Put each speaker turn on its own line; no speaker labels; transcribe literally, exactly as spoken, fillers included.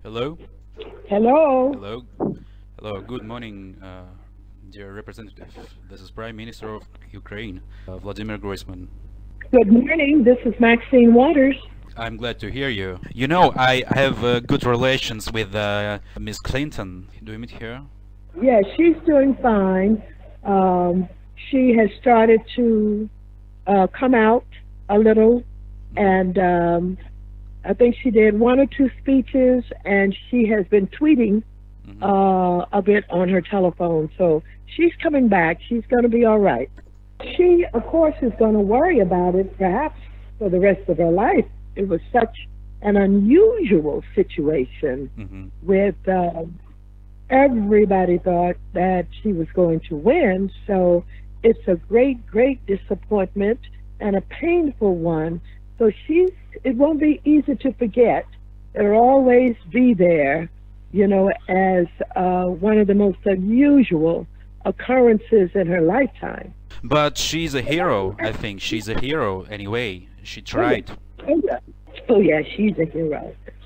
Hello?
Hello.
Hello? Hello, good morning, uh, dear representative. This is Prime Minister of Ukraine, uh, Vladimir Groisman.
Good morning. This is Maxine Waters.
I'm glad to hear you. You know, I have uh, good relations with uh, Miss Clinton. Do you meet her?
Yeah, she's doing fine. Um, she has started to uh, come out a little, and um, I think she did one or two speeches, and she has been tweeting
Mm-hmm.
uh, a bit on her telephone. So she's coming back. She's going to be all right. She, of course, is going to worry about it perhaps for the rest of her life. It was such an unusual situation
Mm-hmm.
with uh, everybody thought that she was going to win. So it's a great, great disappointment and a painful one. So she's, it won't be easy to forget. It'll always be there, you know, as uh, one of the most unusual occurrences in her lifetime.
But she's a hero, I think. She's a hero anyway. She tried.
Oh, yeah. Oh, yeah, she's a hero.